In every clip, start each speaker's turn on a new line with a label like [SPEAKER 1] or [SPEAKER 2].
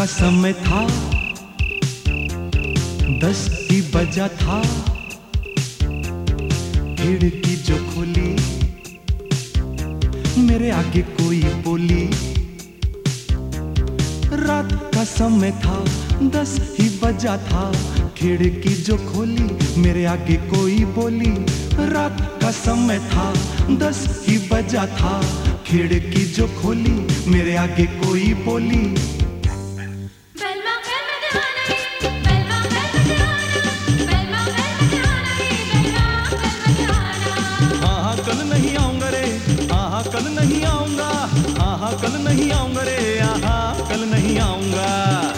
[SPEAKER 1] समय था, 10 ही बजा था। खिड़की जो खोली, मेरे आगे कोई बोली। रात का समय था, 10 ही बजा था। खिड़की जो खोली, मेरे आगे कोई बोली। रात का समय था, 10 ही बजा था। खिड़की जो खोली, मेरे आगे कोई बोली। कल नहीं आऊंगा रे, आहा कल नहीं आऊंगा, आहा कल नहीं आऊंगा रे, आहा कल नहीं आऊंगा।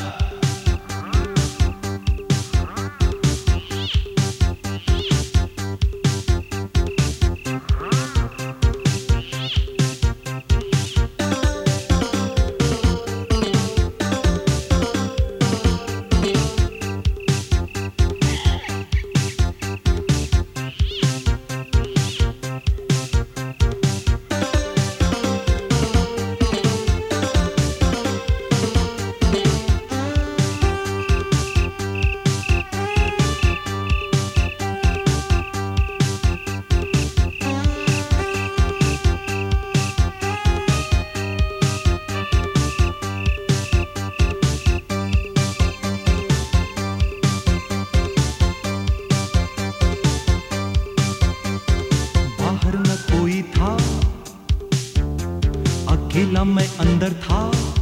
[SPEAKER 1] अकेला मैं अंदर था।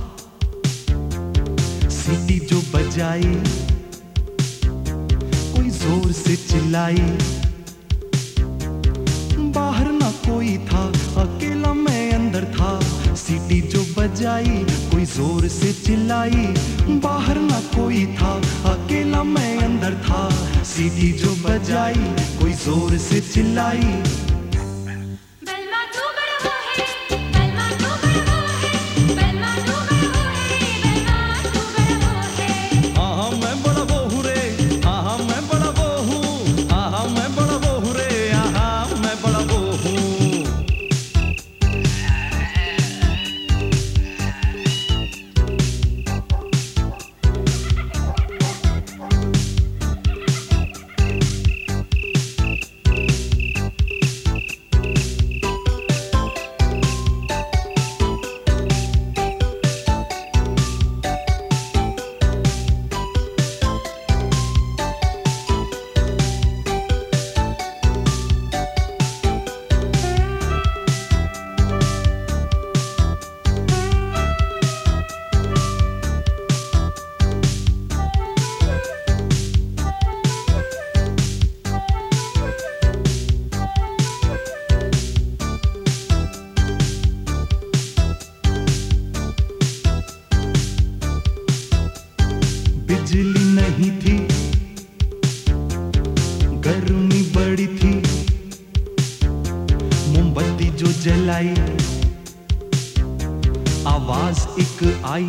[SPEAKER 1] सीटी जो बजाई, कोई जोर से चिल्लाई। बाहर ना कोई था, अकेला मैं अंदर था। सीटी जो बजाई, कोई जोर से चिल्लाई। बाहर ना कोई था, अकेला मैं अंदर था। सीटी जो बजाई, कोई जोर से चिल्लाई। बिजली नहीं थी, गर्मी बड़ी थी। मोमबत्ती जो जलाई, आवाज एक आई।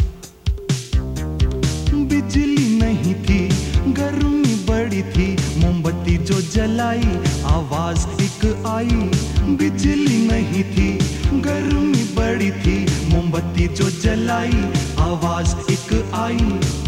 [SPEAKER 1] बिजली नहीं थी, गर्मी बड़ी थी। मोमबत्ती जो जलाई, आवाज एक आई। बिजली नहीं थी, गर्मी बड़ी थी। मोमबत्ती जो जलाई, आवाज एक आई।